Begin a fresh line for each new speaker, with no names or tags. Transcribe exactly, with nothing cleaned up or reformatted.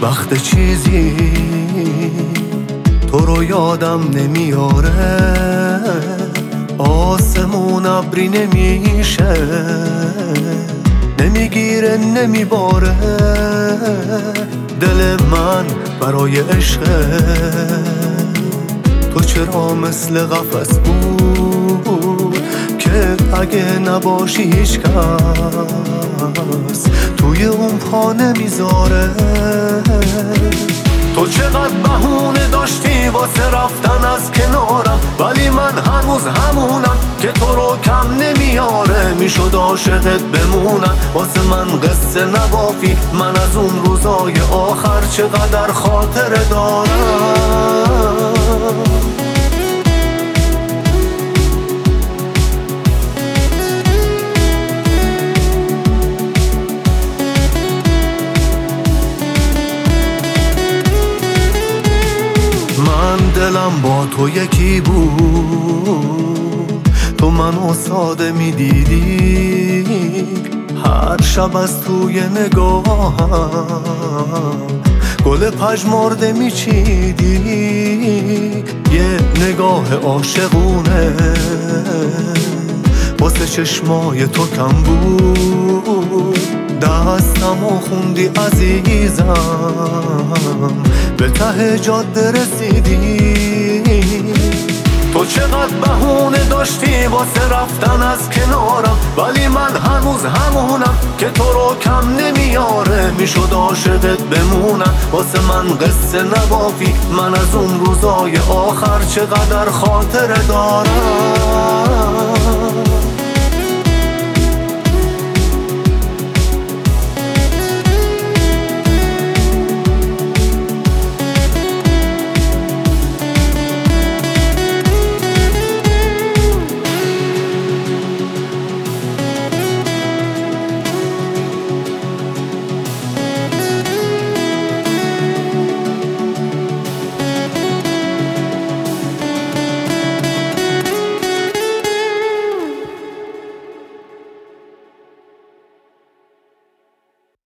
وقت چیزی تو رو یادم نمیاره، آسمون ابری نمیشه، نمیگیره نمیباره، دل من برای عشقه. تو چرا مثل قفس بود که اگه نباشی هیچ کس توی اون پا نمیذاره؟ تو چقدر بهونه داشتی واسه رفتن از کنارم، ولی من هنوز همونم که تو رو کم نمیاره. میشد عاشقت بمونم، واسه من قصه نبافی. من از اون روزای آخر چقدر خاطره دارم. دلم با تو یکی بود، تو منو ساده میدیدی، هر شب از توی نگاهم گل پژمرده میچیدی. یه نگاه عاشقونه واسه چشمای تو کم بود، دستمو خوندی عزیزم، به ته جاده رسیدی. تو چقدر بهونه داشتی واسه رفتن از کنارم، ولی من هنوز همونم که تو رو کم نمیاره. میشد عاشقت بمونم، واسه من قصه نبافی. من از اون روزای آخر چقدر خاطره دارم.